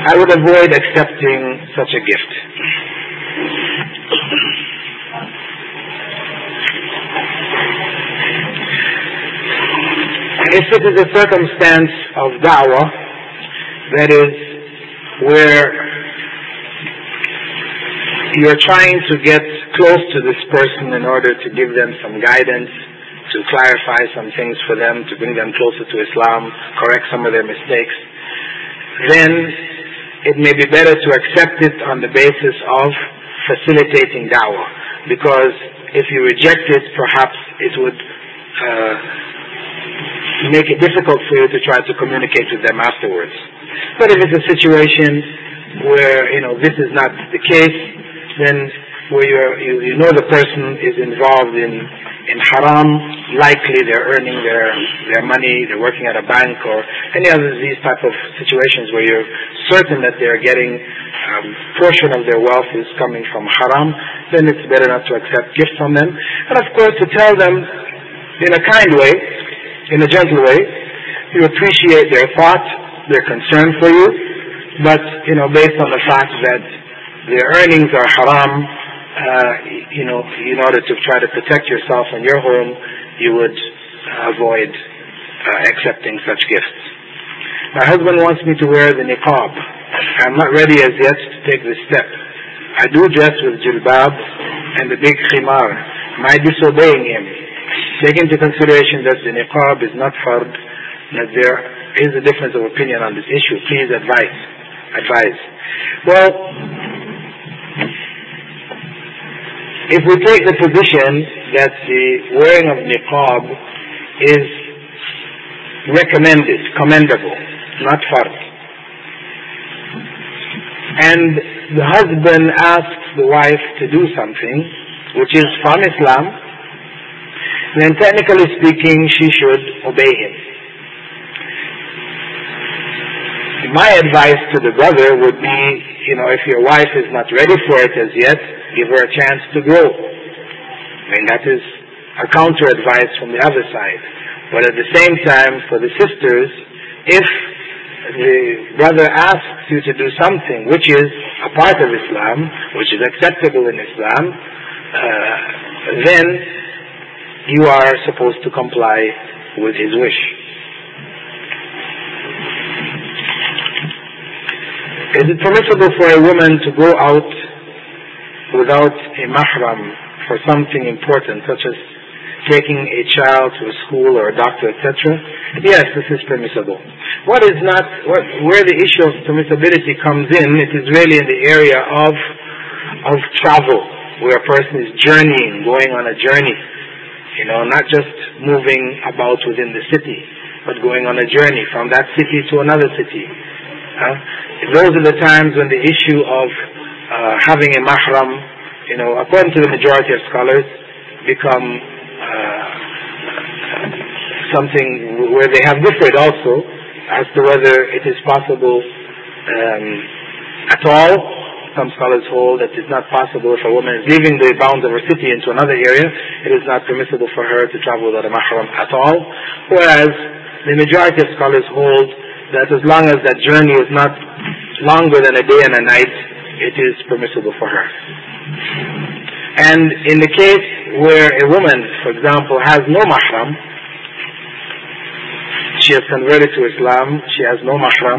I would avoid accepting such a gift. If it is a circumstance of da'wah, that is where you're trying to get close to this person in order to give them some guidance, to clarify some things for them, to bring them closer to Islam, correct some of their mistakes, then it may be better to accept it on the basis of facilitating da'wah. Because if you reject it, perhaps it would make it difficult for you to try to communicate with them afterwards. But if it's a situation where, this is not the case, then where you know the person is involved in haram, likely they're earning their money, they're working at a bank or any other of these type of situations where you're certain that they're getting portion of their wealth is coming from haram, then it's better not to accept gifts from them. And of course to tell them in a kind way, in a gentle way, you appreciate their thought, their concern for you, but based on the fact that their earnings are haram, in order to try to protect yourself and your home, you would avoid accepting such gifts. My husband wants me to wear the niqab. I'm not ready as yet to take this step. I do dress with jilbab and the big khimar. Am I disobeying him? Take into consideration that the niqab is not fard, that there is a difference of opinion on this issue. Please advise. Well, if we take the position that the wearing of niqab is recommended, commendable, not fard, and the husband asks the wife to do something which is from Islam, then technically speaking, she should obey him. My advice to the brother would be, if your wife is not ready for it as yet, give her a chance to grow. That is a counter advice from the other side. But at the same time, for the sisters, if the brother asks you to do something which is a part of Islam, which is acceptable in Islam, then you are supposed to comply with his wish. Is it permissible for a woman to go out without a mahram for something important, such as taking a child to a school or a doctor, etc.? Yes, this is permissible. Where the issue of permissibility comes in, it is really in the area of travel, where a person is journeying, going on a journey. Not just moving about within the city, but going on a journey from that city to another city. Those are the times when the issue of having a mahram, according to the majority of scholars, become something where they have differed also as to whether it is possible at all. Some scholars hold that it's not possible if a woman is leaving the bounds of her city into another area, it is not permissible for her to travel without a mahram at all. Whereas the majority of scholars hold that as long as that journey is not longer than a day and a night, it is permissible for her. And in the case where a woman, for example, has no mahram, she has converted to Islam, she has no mahram,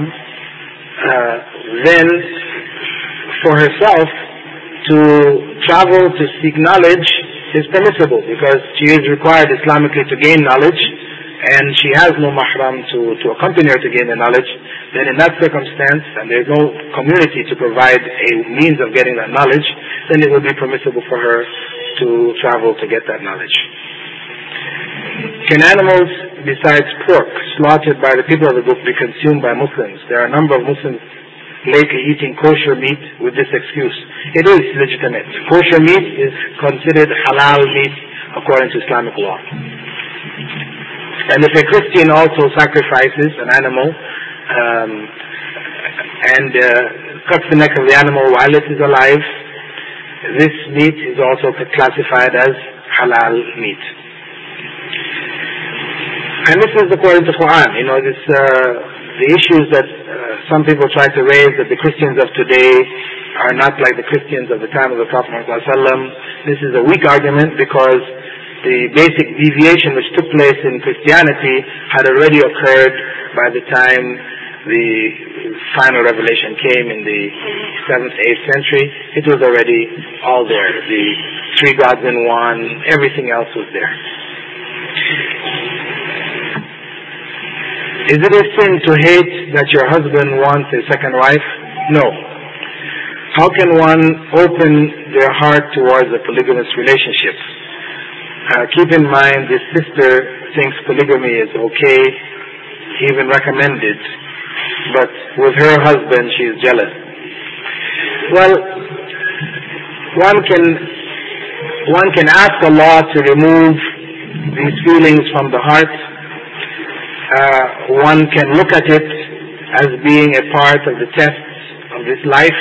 then for herself to travel to seek knowledge is permissible, because she is required Islamically to gain knowledge, and she has no mahram to accompany her to gain the knowledge. Then in that circumstance, and there is no community to provide a means of getting that knowledge, then it would be permissible for her to travel to get that knowledge. Can animals besides pork slaughtered by the people of the book be consumed by Muslims? There are a number of Muslims lately eating kosher meat with this excuse. It is legitimate. Kosher meat is considered halal meat according to Islamic law. And if a Christian also sacrifices an animal and cuts the neck of the animal while it is alive, this meat is also classified as halal meat. And this is according to Quran. The issues that some people try to raise that the Christians of today are not like the Christians of the time of the Prophet Muhammad ﷺ. This is a weak argument because the basic deviation which took place in Christianity had already occurred by the time the final revelation came in the 7th, 8th century. It was already all there. The three gods in one, everything else was there. Is it a sin to hate that your husband wants a second wife? No. How can one open their heart towards a polygamous relationship? Keep in mind, this sister thinks polygamy is okay, even recommended, but with her husband she is jealous. Well, one can ask Allah to remove these feelings from the heart. One can look at it as being a part of the tests of this life,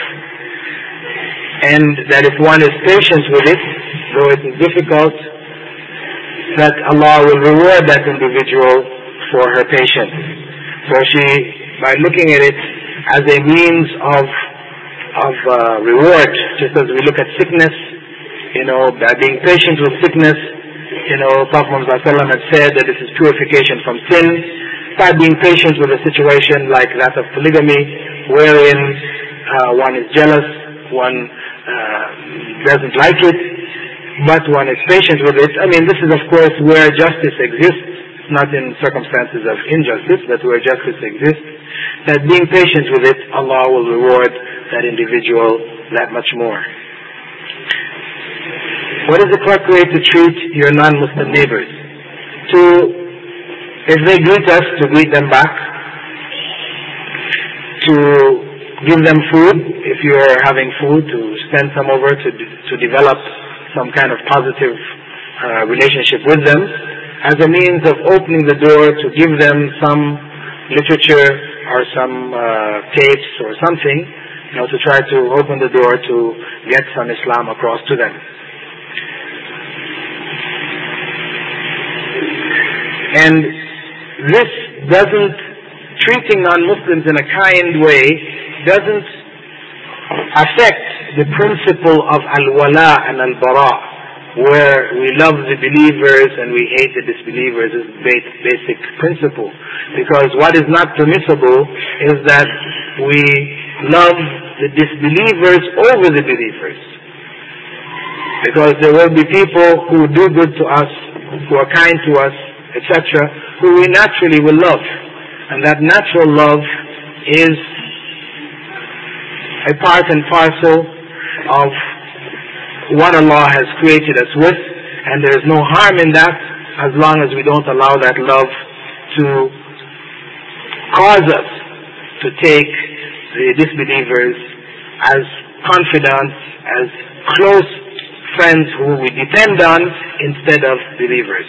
and that if one is patient with it, though it is difficult, that Allah will reward that individual for her patience. So she, by looking at it as a means of reward, just as we look at sickness, by being patient with sickness, Prophet Muhammad ﷺ had said that this is purification from sin. By being patient with a situation like that of polygamy, wherein one is jealous, one doesn't like it, but one is patient with it. This is of course where justice exists, not in circumstances of injustice, but where justice exists. That being patient with it, Allah will reward that individual that much more. What is the correct way to treat your non-Muslim neighbors? If they greet us, to greet them back, to give them food, if you're having food, to send some over, to develop some kind of positive relationship with them, as a means of opening the door to give them some literature or some tapes or something, to try to open the door to get some Islam across to them. And this treating non-Muslims in a kind way doesn't affect the principle of al-wala and al-bara, where we love the believers and we hate the disbelievers, is basic principle. Because what is not permissible is that we love the disbelievers over the believers. Because there will be people who do good to us, who are kind to us, etc., who we naturally will love. And that natural love is a part and parcel of what Allah has created us with, and there is no harm in that as long as we don't allow that love to cause us to take the disbelievers as confidants, as close friends who we depend on instead of believers.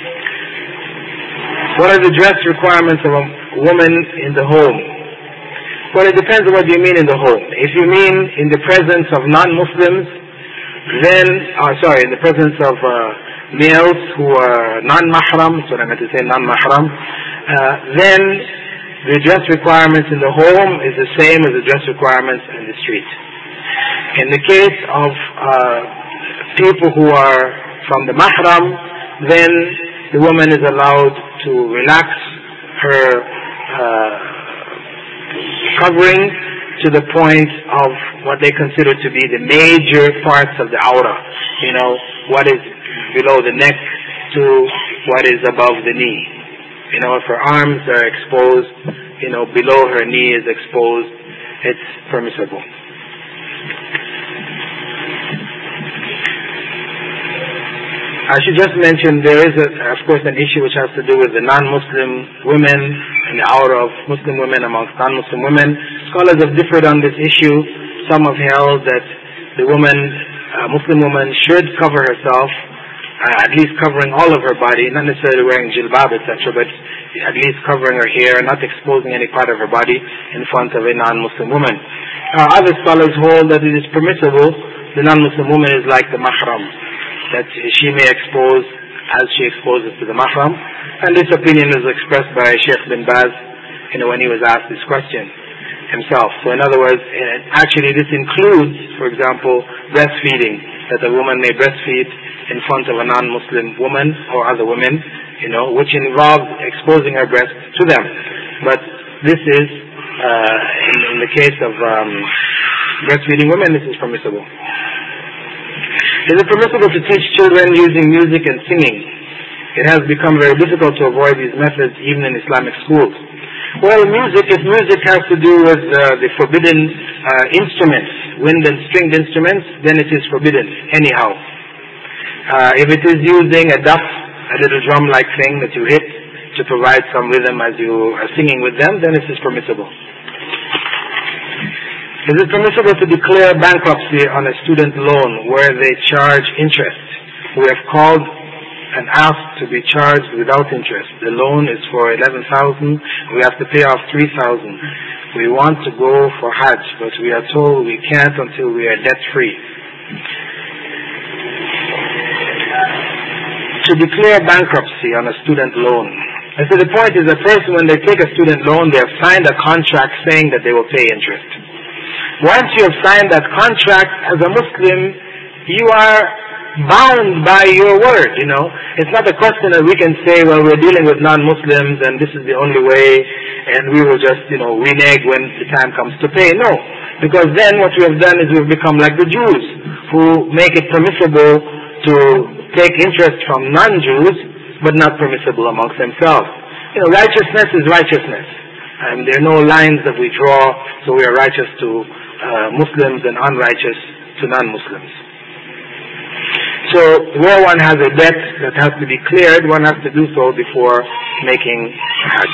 What are the dress requirements of a woman in the home? Well, it depends on what you mean in the home. If you mean in the presence of non-Muslims, then, in the presence of males who are non-mahram, so I meant to say non-mahram, then the dress requirements in the home is the same as the dress requirements in the street. In the case of people who are from the mahram, then the woman is allowed to relax her covering to the point of what they consider to be the major parts of the aura. What is below the neck to what is above the knee. If her arms are exposed, below her knee is exposed, it's permissible. I should just mention there is, of course, an issue which has to do with the non-Muslim women and the aura of Muslim women amongst non-Muslim women. Scholars have differed on this issue. Some have held that the woman, Muslim woman, should cover herself, at least covering all of her body, not necessarily wearing jilbab, etc., but at least covering her hair, not exposing any part of her body in front of a non-Muslim woman. Other scholars hold that it is permissible. The non-Muslim woman is like the mahram, that she may expose as she exposes to the mahram. And this opinion is expressed by Sheikh bin Baz, when he was asked this question. himself. So in other words, actually this includes, for example, breastfeeding, that a woman may breastfeed in front of a non-Muslim woman or other women, which involves exposing her breast to them. But this is, in the case of breastfeeding women, this is permissible. Is it permissible to teach children using music and singing? It has become very difficult to avoid these methods even in Islamic schools. Well, if music has to do with the forbidden instruments, wind and stringed instruments, then it is forbidden anyhow. If it is using a duff, a little drum-like thing that you hit to provide some rhythm as you are singing with them, then it is permissible. Is it permissible to declare bankruptcy on a student loan where they charge interest? We have called and asked to be charged without interest. The loan is for 11,000. We have to pay off 3,000. We want to go for Hajj, but we are told we can't until we are debt-free. To declare bankruptcy on a student loan. And so the point is, a person, when they take a student loan, they have signed a contract saying that they will pay interest. Once you have signed that contract, as a Muslim, you are bound by your word, It's not a question that we can say, well, we're dealing with non-Muslims and this is the only way and we will just, renege when the time comes to pay. No. Because then what we have done is we've become like the Jews who make it permissible to take interest from non-Jews but not permissible amongst themselves. Righteousness is righteousness. And there are no lines that we draw, so we are righteous to Muslims and unrighteous to non-Muslims. So where one has a debt that has to be cleared, one has to do so before making Hajj.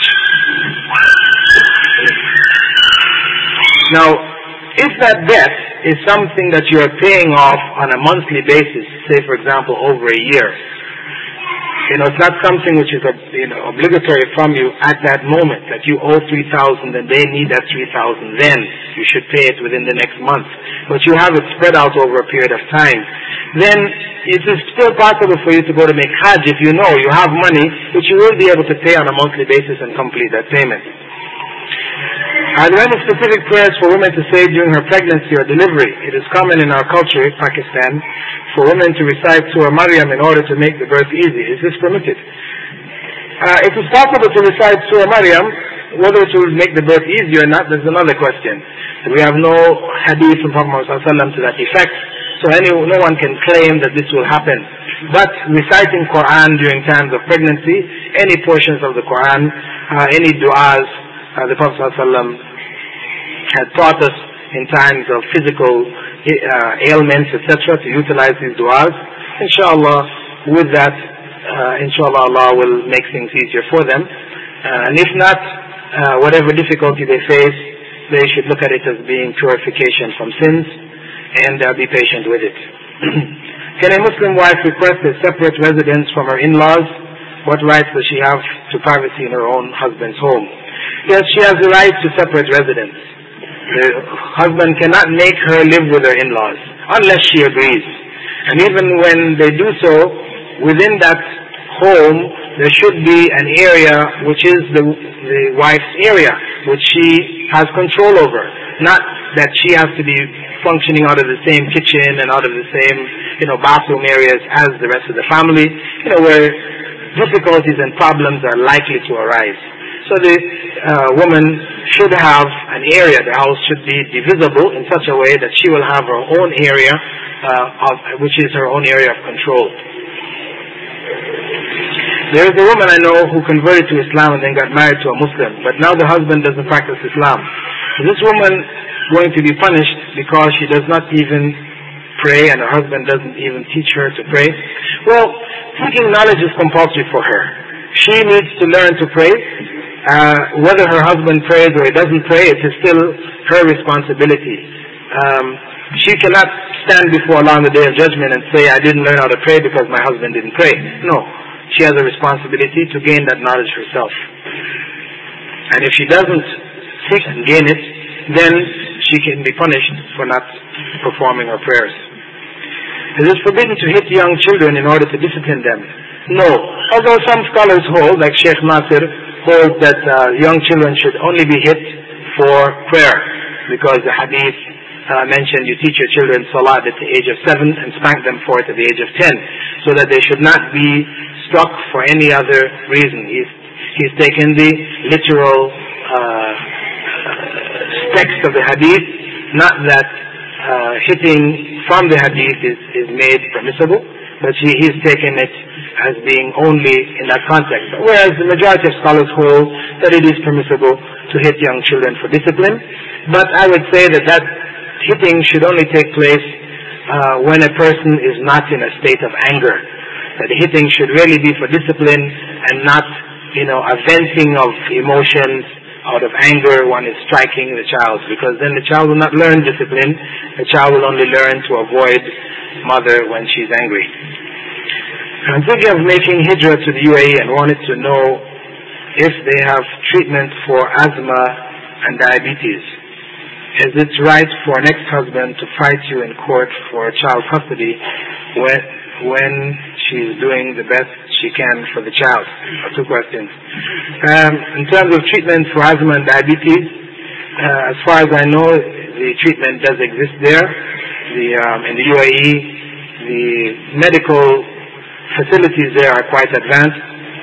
Now, if that debt is something that you are paying off on a monthly basis, say for example over a year, it's not something which is obligatory from you at that moment, that you owe 3,000 and they need that 3,000, then you should pay it within the next month. But you have it spread out over a period of time. Then it is still possible for you to go to make Hajj if you know you have money which you will be able to pay on a monthly basis and complete that payment. Are there any specific prayers for women to say during her pregnancy or delivery? It is common in our culture, Pakistan, for women to recite Surah Maryam in order to make the birth easy. Is this permitted? It is possible to recite Surah Maryam. Whether it will make the birth easy or not, there's another question. We have no hadith from Prophet ﷺ to that effect, so no one can claim that this will happen. But reciting Quran during times of pregnancy, any portions of the Quran, any du'as, the Prophet ﷺ had taught us in times of physical ailments, etc., to utilize these du'as. Inshallah, with that, inshallah, Allah will make things easier for them. And if not, whatever difficulty they face, they should look at it as being purification from sins and be patient with it. Can a Muslim wife request a separate residence from her in-laws? What rights does she have to privacy in her own husband's home? Yes, she has the right to separate residence. The husband cannot make her live with her in-laws unless she agrees. And even when they do so, within that home, there should be an area which is the wife's area, which she has control over. Not that she has to be functioning out of the same kitchen and out of the same, bathroom areas as the rest of the family, where difficulties and problems are likely to arise. So the woman should have an area. The house should be divisible in such a way that she will have her own area, which is her own area of control. There is a woman I know who converted to Islam and then got married to a Muslim, but now the husband doesn't practice Islam. Is this woman going to be punished because she does not even pray and her husband doesn't even teach her to pray? Well, seeking knowledge is compulsory for her. She needs to learn to pray. Whether her husband prays or he doesn't pray, it is still her responsibility. She cannot stand before Allah on the Day of Judgment and say, I didn't learn how to pray because my husband didn't pray. No. She has a responsibility to gain that knowledge herself. And if she doesn't seek and gain it, then she can be punished for not performing her prayers. Is it forbidden to hit young children in order to discipline them? No. Although some scholars hold, like Sheikh Nasir, hold that young children should only be hit for prayer, because the hadith mentioned you teach your children salat at the age of 7 and spank them for it at the age of 10, so that they should not be struck for any other reason. He's taken the literal text of the hadith, not that hitting from the hadith is made permissible, but he's taken it as being only in that context. Whereas the majority of scholars hold that it is permissible to hit young children for discipline. But I would say that hitting should only take place when a person is not in a state of anger. That the hitting should really be for discipline and not, a venting of emotions. Out of anger, one is striking the child, because then the child will not learn discipline. The child will only learn to avoid mother when she's angry. I'm thinking of making hijrah to the UAE and wanted to know if they have treatment for asthma and diabetes. Is it right for an ex-husband to fight you in court for child custody when she's doing the best she can for the child? Two questions. In terms of treatment for asthma and diabetes, as far as I know, the treatment does exist there. In the UAE, the medical facilities there are quite advanced.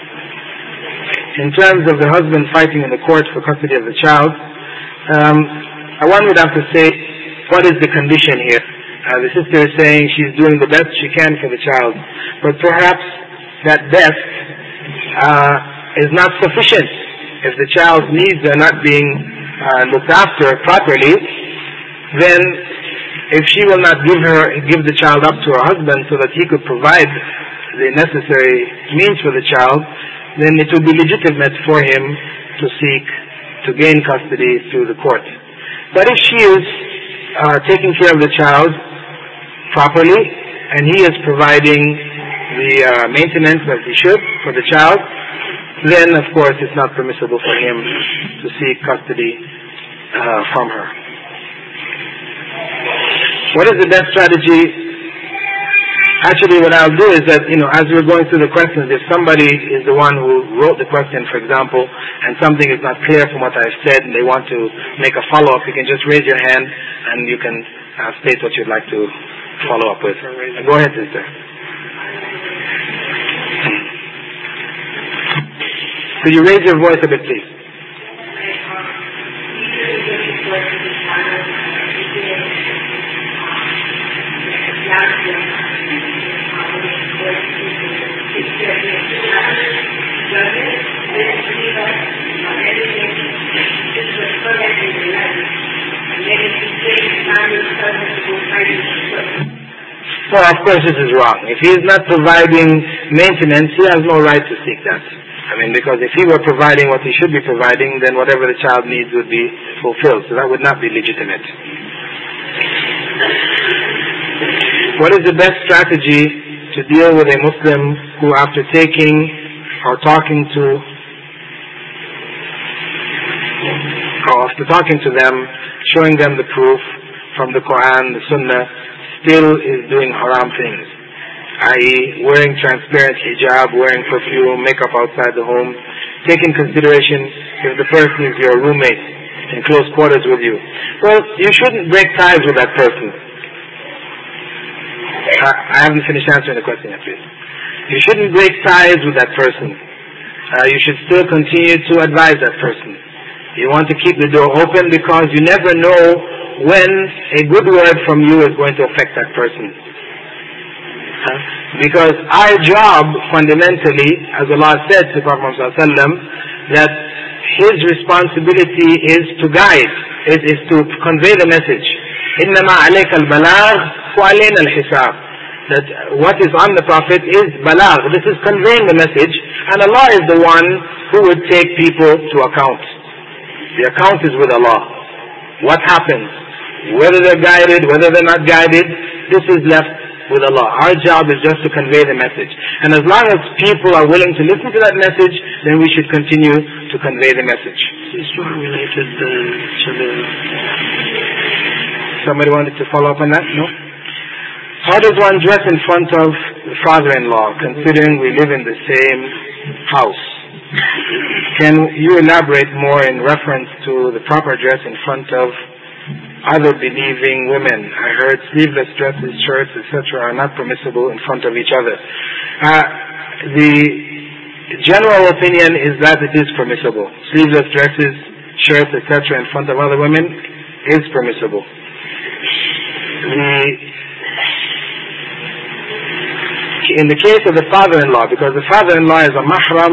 In terms of the husband fighting in the court for custody of the child, one would have to say, what is the condition here? The sister is saying she's doing the best she can for the child, but perhaps that best is not sufficient. If the child's needs are not being looked after properly, then if she will not give the child up to her husband so that he could provide the necessary means for the child, then it will be legitimate for him to gain custody through the court. But if she is taking care of the child properly, and he is providing the maintenance that he should for the child, then of course it's not permissible for him to seek custody from her. What is the best strategy? Actually, what I'll do is that, as we're going through the questions, if somebody is the one who wrote the question, for example, and something is not clear from what I've said and they want to make a follow-up, you can just raise your hand and you can state what you'd like to follow up with. Go ahead, sister. Could you raise your voice a bit, please? Well, of course this is wrong. If he is not providing maintenance, he has no right to seek that. Because if he were providing what he should be providing, then whatever the child needs would be fulfilled. So that would not be legitimate. What is the best strategy to deal with a Muslim who, after taking or talking to them, showing them the proof from the Quran, the Sunnah, still is doing haram things, i.e. wearing transparent hijab, wearing perfume, makeup outside the home? Take in consideration if the person is your roommate in close quarters with you. Well, you shouldn't break ties with that person. I haven't finished answering the question yet, please. You shouldn't break ties with that person. You should still continue to advise that person. You want to keep the door open because you never know when a good word from you is going to affect that person. Because our job fundamentally, as Allah said to Prophet ﷺ, that his responsibility is to guide, is to convey the message. إِنَّمَا عَلَيْكَ الْبَلَاغُ وَعَلَيْنَا الْحِسَابُ. That what is on the Prophet is balagh. This is conveying the message, and Allah is the one who would take people to account. The account is with Allah. What happens? Whether they're guided, whether they're not guided, this is left with Allah. Our job is just to convey the message. And as long as people are willing to listen to that message, then we should continue to convey the message. Is one related to the... Somebody wanted to follow up on that? No? How does one dress in front of the father-in-law, considering we live in the same house? can you elaborate more in reference to the proper dress in front of other believing women? I heard sleeveless dresses, shirts, etc. are not permissible in front of each other. The general opinion is that it is permissible. Sleeveless dresses, shirts, etc. in front of other women is permissible. In the case of the father-in-law, because the father-in-law is a mahram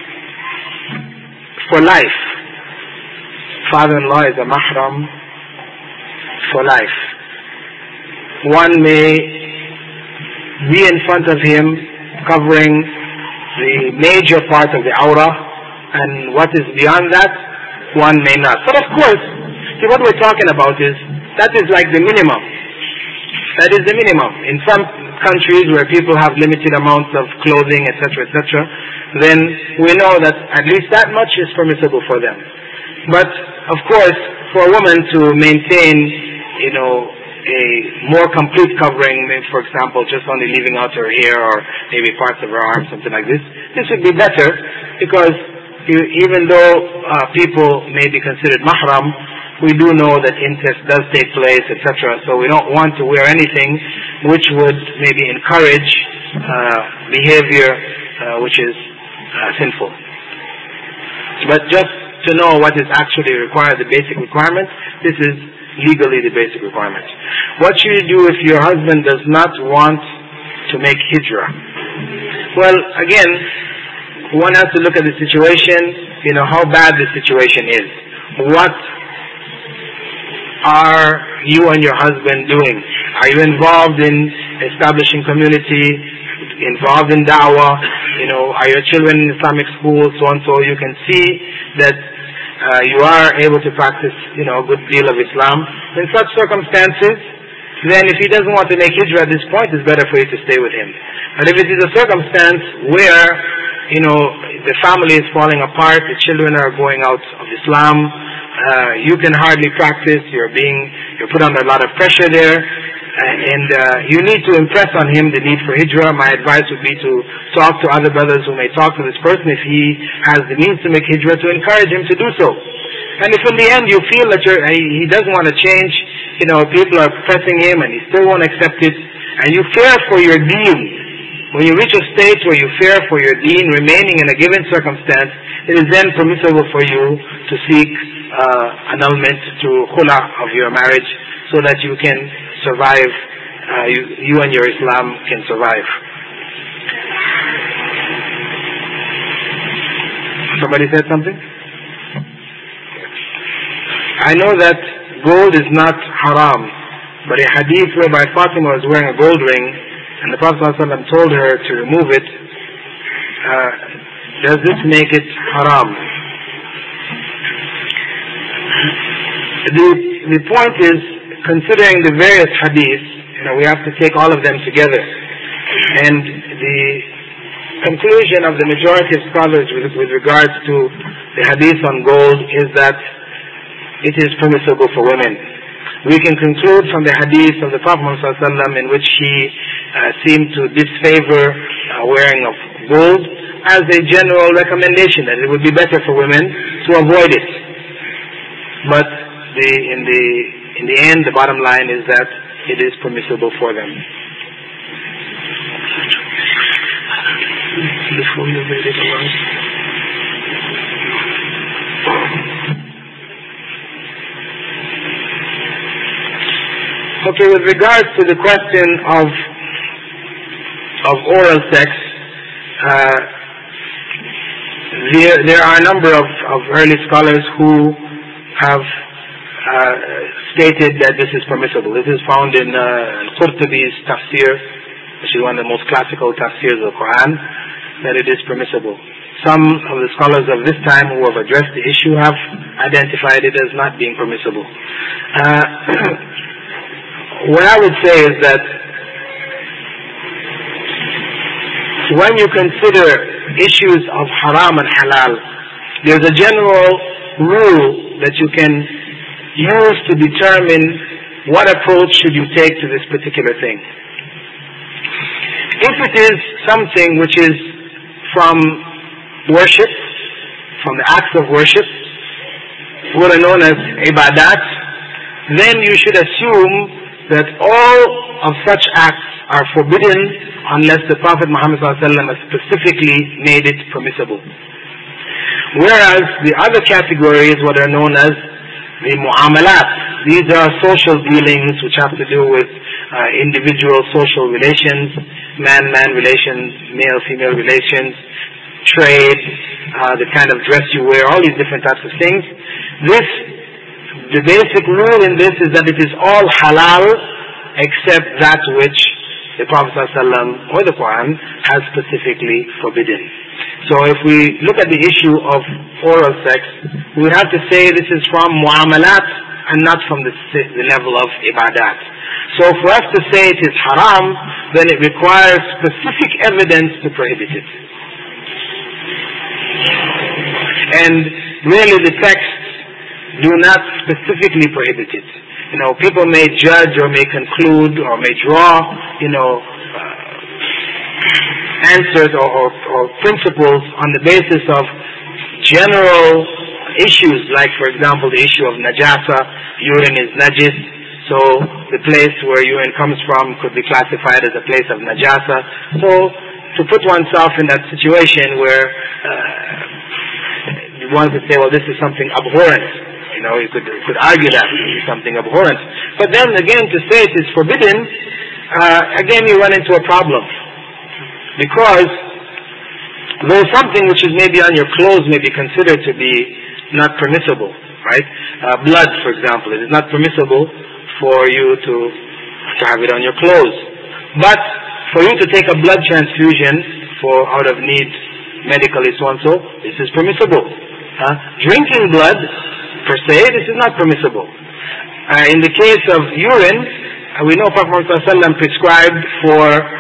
for life. Father-in-law is a mahram for life. One may be in front of him covering the major part of the aura, and what is beyond that, one may not. But of course, see, what we're talking about is, that is like the minimum. That is the minimum. In some countries where people have limited amounts of clothing, etc., etc., then we know that at least that much is permissible for them. But of course, for a woman to maintain, a more complete covering, maybe, for example, just only leaving out her hair or maybe parts of her arms, something like this would be better, because even though people may be considered mahram, we do know that incest does take place, etc. So we don't want to wear anything which would maybe encourage behavior which is sinful. But just to know what is actually required, the basic requirement, this is legally the basic requirement. What should you do if your husband does not want to make hijrah? Well, again, one has to look at the situation, how bad the situation is. What are you and your husband doing? Are you involved in establishing community, involved in da'wah? Are your children in Islamic schools, so on, so you can see that you are able to practice, a good deal of Islam. In such circumstances, then if he doesn't want to make hijrah at this point, it's better for you to stay with him. But if it is a circumstance where, the family is falling apart, the children are going out of Islam, you can hardly practice, you're put under a lot of pressure there, and you need to impress on him the need for hijrah. My advice would be to talk to other brothers who may talk to this person if he has the means to make hijrah, to encourage him to do so. And if in the end you feel that he doesn't want to change, people are pressing him and he still won't accept it, and you fear for your deen, when you reach a stage where you fear for your deen remaining in a given circumstance, it is then permissible for you to seek annulment through khula of your marriage, so that you can survive, you and your Islam can survive. Somebody said something? I know that gold is not haram, but a hadith whereby Fatima was wearing a gold ring and the Prophet ﷺ told her to remove it, does this make it haram? The point is, considering the various hadiths, we have to take all of them together. And the conclusion of the majority of scholars with regards to the hadith on gold is that it is permissible for women. We can conclude from the hadith of the Prophet ﷺ in which he seemed to disfavor wearing of gold as a general recommendation that it would be better for women to avoid it. But in the end, the bottom line is that it is permissible for them. Before you read it along. Okay, with regards to the question of oral sex, there are a number of early scholars who have stated that this is permissible. This is found in Qurtubi's tafsir, which is one of the most classical tafsirs of the Quran, that it is permissible. Some of the scholars of this time who have addressed the issue have identified it as not being permissible. What I would say is that when you consider issues of haram and halal, there's a general rule that you can use to determine what approach should you take to this particular thing. If it is something which is from worship, from the acts of worship, what are known as ibadat, then you should assume that all of such acts are forbidden unless the Prophet Muhammad ﷺ has specifically made it permissible. Whereas the other category is what are known as the mu'amalat. These are social dealings which have to do with individual social relations, man-man relations, male-female relations, trade, the kind of dress you wear, all these different types of things. The basic rule in this is that it is all halal except that which the Prophet ﷺ or the Quran has specifically forbidden. So if we look at the issue of oral sex, we have to say this is from mu'amalat and not from the level of ibadat. So for us to say it is haram, then it requires specific evidence to prohibit it. And really the texts do not specifically prohibit it. People may judge or may conclude or may draw, answers or principles on the basis of general issues, like for example the issue of najasa, urine is najis, so the place where urine comes from could be classified as a place of najasa. So to put oneself in that situation where one could say, well, this is something abhorrent. You could argue that it is something abhorrent. But then again, to say it is forbidden, again you run into a problem. Because though something which is maybe on your clothes may be considered to be not permissible, right? Blood, for example, it is not permissible for you to have it on your clothes. But for you to take a blood transfusion for out of need, medically so and so, this is permissible. Drinking blood, per se, this is not permissible. In the case of urine, we know Prophet ﷺ prescribed for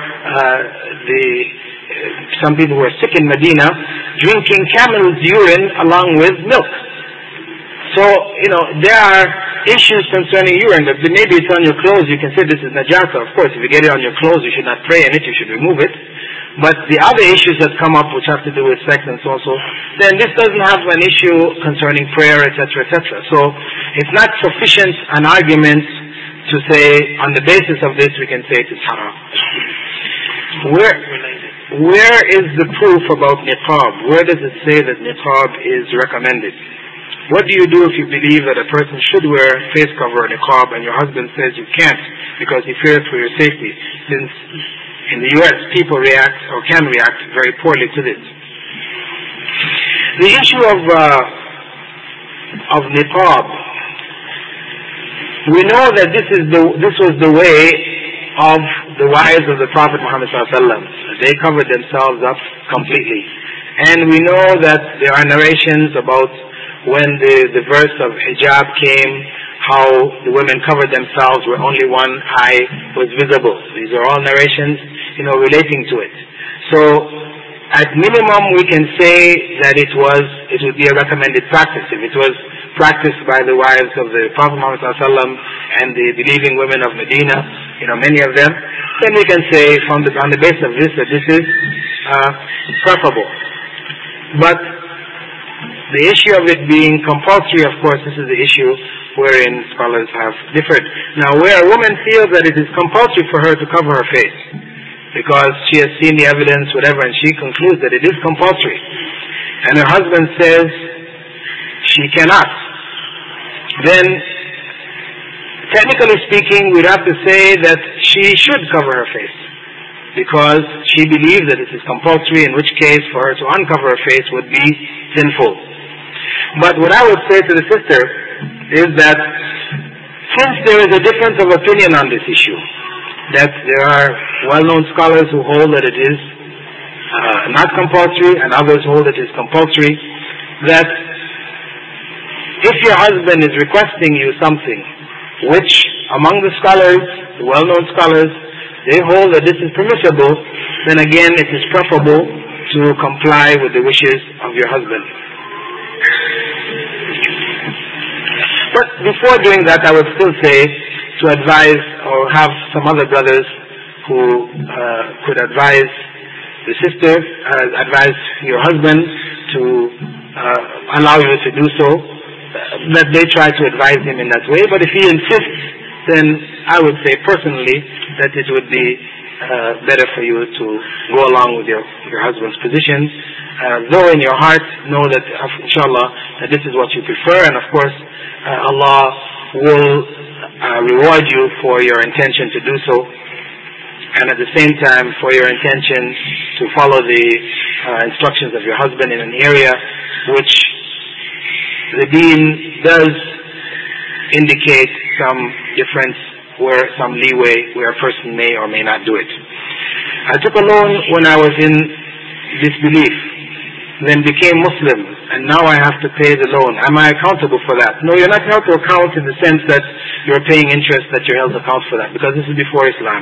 some people who are sick in Medina, drinking camel's urine along with milk. So, there are issues concerning urine, but maybe it's on your clothes, you can say this is najasa. Of course, if you get it on your clothes, you should not pray in it, you should remove it. But the other issues that come up which have to do with sex and so on, then this doesn't have an issue concerning prayer, etc., etc. So it's not sufficient an argument to say on the basis of this we can say it is haram. Where is the proof about niqab? Where does it say that niqab is recommended? What do you do if you believe that a person should wear face cover or niqab and your husband says you can't because he fears for your safety? Since in the US, people react or can react very poorly to this. The issue of niqab, we know that this was the way of the wives of the Prophet Muhammad ﷺ. They covered themselves up completely, and we know that there are narrations about when the verse of hijab came, how the women covered themselves where only one eye was visible. These are all narrations, relating to it. So, at minimum, we can say that it would be a recommended practice. If it was practiced by the wives of the Prophet Muhammad ﷺ and the believing women of Medina, many of them, then we can say on the basis of this that this is preferable. But the issue of it being compulsory, of course, this is the issue wherein scholars have differed. Now, where a woman feels that it is compulsory for her to cover her face, because she has seen the evidence, whatever, and she concludes that it is compulsory, and her husband says she cannot, then technically speaking, we'd have to say that she should cover her face, because she believes that it is compulsory, in which case for her to uncover her face would be sinful. But what I would say to the sister is that since there is a difference of opinion on this issue, that there are well-known scholars who hold that it is not compulsory and others hold that it is compulsory, that if your husband is requesting you something which among the scholars, the well-known scholars, they hold that this is permissible, then again it is preferable to comply with the wishes of your husband. But before doing that, I would still say to advise or have some other brothers who could advise the sister, advise your husband to allow you to do so, that they try to advise him in that way. But if he insists, then I would say personally that it would be better for you to go along with your husband's position, though in your heart know that inshallah that this is what you prefer, and of course Allah will reward you for your intention to do so, and at the same time for your intention to follow the instructions of your husband in an area which the deen does indicate some difference, where some leeway where a person may or may not do it. I took a loan when I was in disbelief, then became Muslim, and now I have to pay the loan. Am I accountable for that? No, you're not held to account in the sense that you're paying interest, that you're held to account for that, because this is before Islam.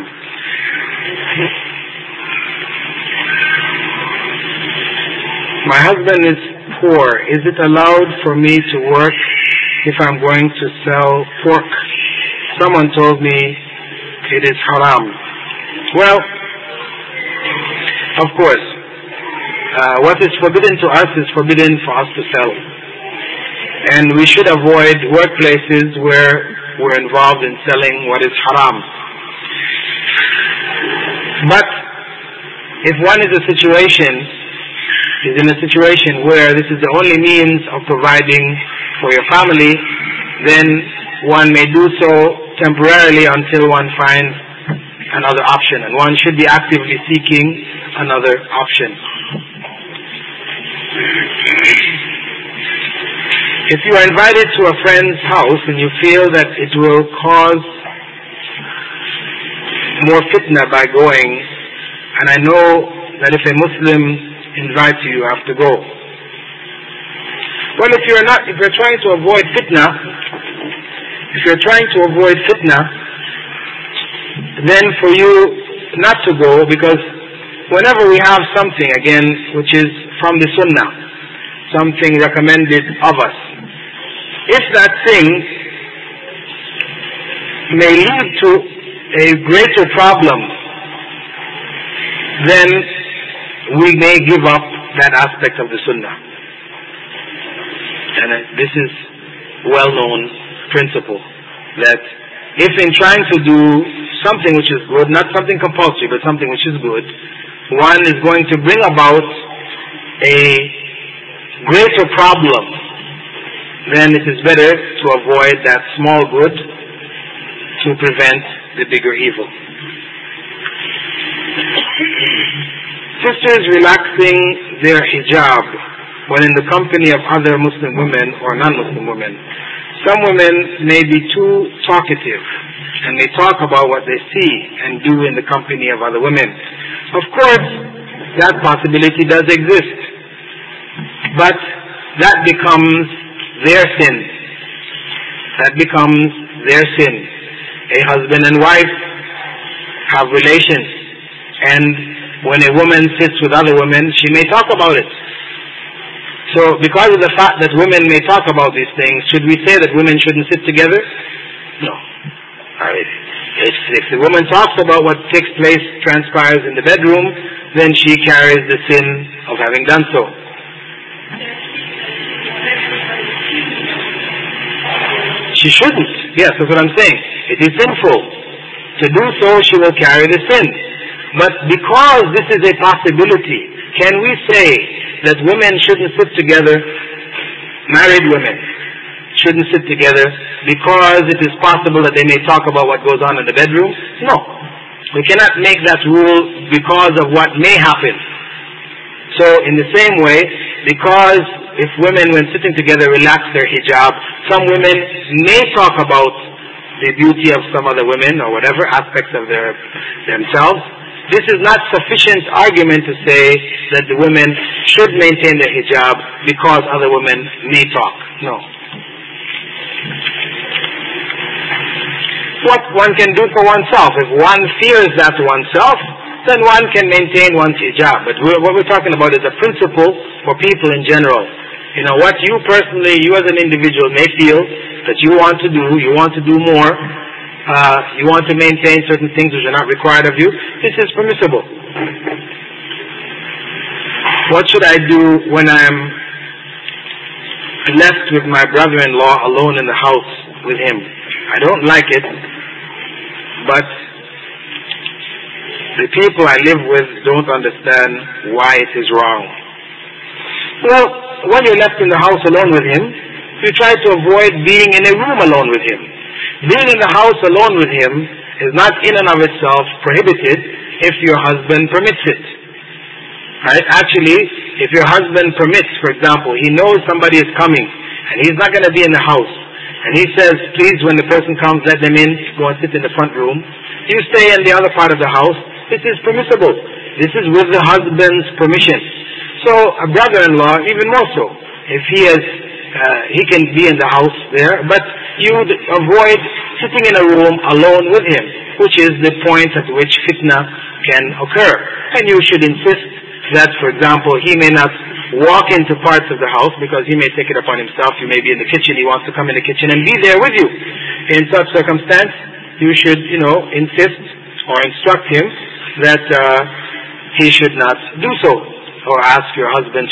My husband is poor. Is it allowed for me to work if I'm going to sell pork? Someone told me it is haram. Well, of course, what is forbidden to us is forbidden for us to sell. And we should avoid workplaces where we're involved in selling what is haram. But if one is in a situation where this is the only means of providing for your family, then one may do so temporarily until one finds another option, and one should be actively seeking another option. If you are invited to a friend's house and you feel that it will cause more fitna by going, and I know that if a Muslim invites you, you have to go. Well, if you're trying to avoid fitna, then for you not to go, because whenever we have something, again, which is from the Sunnah, something recommended of us, if that thing may lead to a greater problem, then we may give up that aspect of the Sunnah. And this is well-known principle, that if in trying to do something which is good, not something compulsory, but something which is good, one is going to bring about a greater problem, then it is better to avoid that small good to prevent the bigger evil. Sisters relaxing their hijab when in the company of other Muslim women or non-Muslim women. Some women may be too talkative and they talk about what they see and do in the company of other women. Of course, that possibility does exist, but that becomes their sin. A husband and wife have relations, and when a woman sits with other women, she may talk about it. So because of the fact that women may talk about these things, should we say that women shouldn't sit together? No. If the woman talks about what transpires in the bedroom, then she carries the sin of having done so. She shouldn't. Yes, that's what I'm saying. It is sinful. To do so, she will carry the sin. But because this is a possibility, can we say that women shouldn't sit together, married women shouldn't sit together because it is possible that they may talk about what goes on in the bedroom? No. We cannot make that rule because of what may happen. So in the same way, because if women when sitting together relax their hijab, some women may talk about the beauty of some other women or whatever aspects of themselves, this is not sufficient argument to say that the women should maintain their hijab because other women may talk. No. What one can do for oneself, if one fears that to oneself, then one can maintain one's hijab. But what we're talking about is a principle for people in general. You know, what you personally, you as an individual may feel that you want to do more, you want to maintain certain things which are not required of you, this is permissible. What should I do when I'm left with my brother-in-law alone in the house with him. I don't like it, but the people I live with don't understand why it is wrong. Well, when you're left in the house alone with him, you try to avoid being in a room alone with him. Being in the house alone with him is not in and of itself prohibited if your husband permits it. Right? Actually, if your husband permits, for example, he knows somebody is coming and he's not going to be in the house, and he says, please, when the person comes, let them in, go and sit in the front room. You stay in the other part of the house. This is permissible. This is with the husband's permission. So a brother-in-law, even more so, if he can be in the house there, but you avoid sitting in a room alone with him, which is the point at which fitna can occur. And you should insist that, for example, he may not walk into parts of the house because he may take it upon himself. You may be in the kitchen, he wants to come in the kitchen and be there with you. In such circumstance, you should, insist or instruct him that he should not do so, or ask your husband